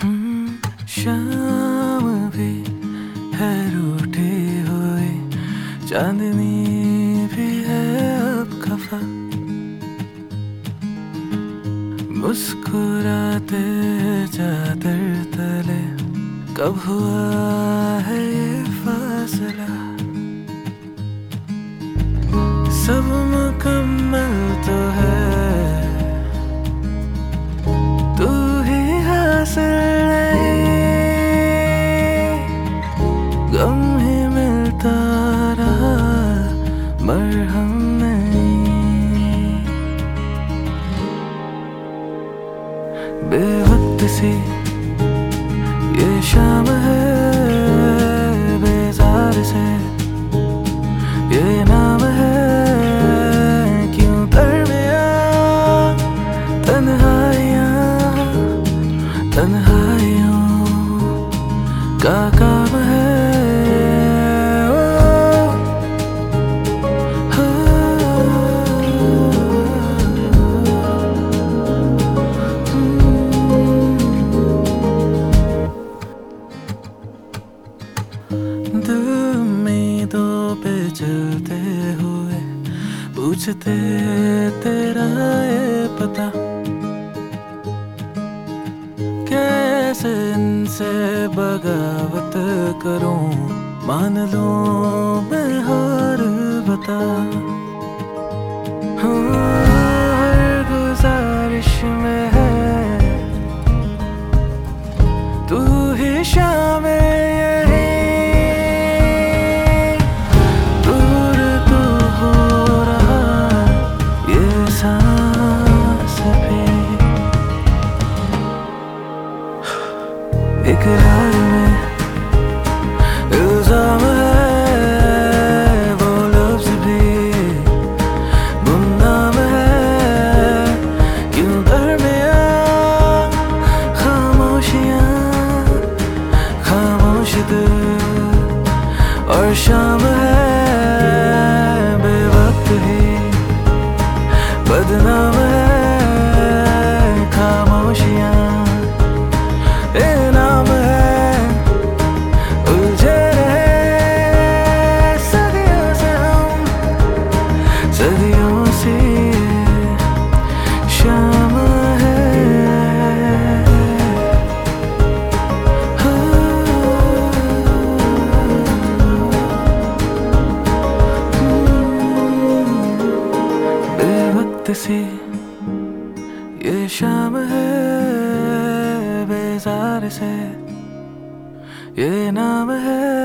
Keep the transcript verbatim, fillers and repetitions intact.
हम्म, शाम भी है रूठी हुई, चांदनी भी है अब खफा। मुस्कुराते चादर तले कब हुआ है ये फासला। सब मुकम्मल तो है, तू ही हासिल नहीं। गम ही मिलता रहा, मरहम नहीं। बेवक्त सी ये शाम है, बेजार से ये नाम है। क्यों दरमियां तन्हाइयां, तन्हाइयों का काम है। दिल उम्मीदों पे चलते हुए पूछते तेरा ये पता, कैसे इनसे बगावत करूं, मान लो मैं हार बता। हाँ, हर गुजारिश में है तू ही शामिल। इकरार में इल्जाम है, वो लफ्ज़ भी गुमनाम है। क्यों दरमियां खामोशियां, खामोश दिल और शाम है। बेवक्त ही बदनाम है, खामोशियां सदियों से शाम है। बेवक्त सी ये शाम है, बेजार से ये नाम है।